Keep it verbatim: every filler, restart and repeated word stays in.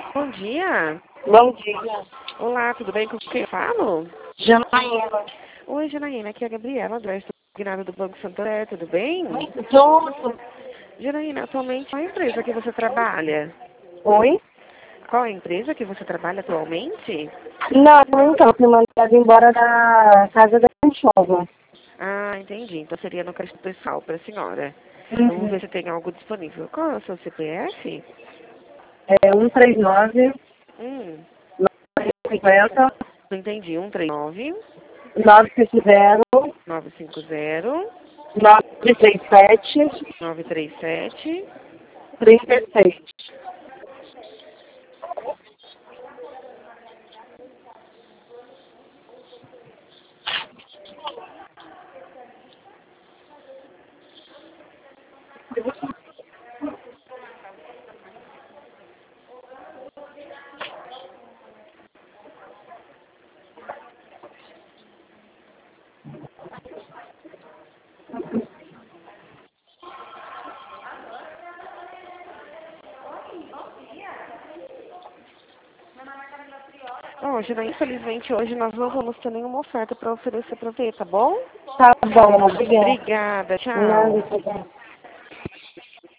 Bom dia. Bom dia. Olá, tudo bem? Com quem eu falo? Janaína. Oi, Janaína, aqui é a Gabriela, André, coordenadora do Banco Santander, tudo bem? Junto. Janaína, atualmente qual é a empresa que você trabalha? Oi? Qual é a empresa que você trabalha atualmente? Não, então, fui mandada embora da casa da Anchova. Ah, entendi. Então seria no crédito pessoal para a senhora. Vamos Uhum. ver se tem algo disponível. Qual é o seu C P F? É um três nove, Hum, nove cinco zero, não entendi. um três nove, nove cinco zero, nove cinco zero, nove três sete, nove três sete. trinta e seis. Ó, Janaína, infelizmente hoje nós não vamos ter nenhuma oferta para oferecer para ver, tá bom? Tá bom, obrigada. Obrigada, tchau. Nada, tá bom.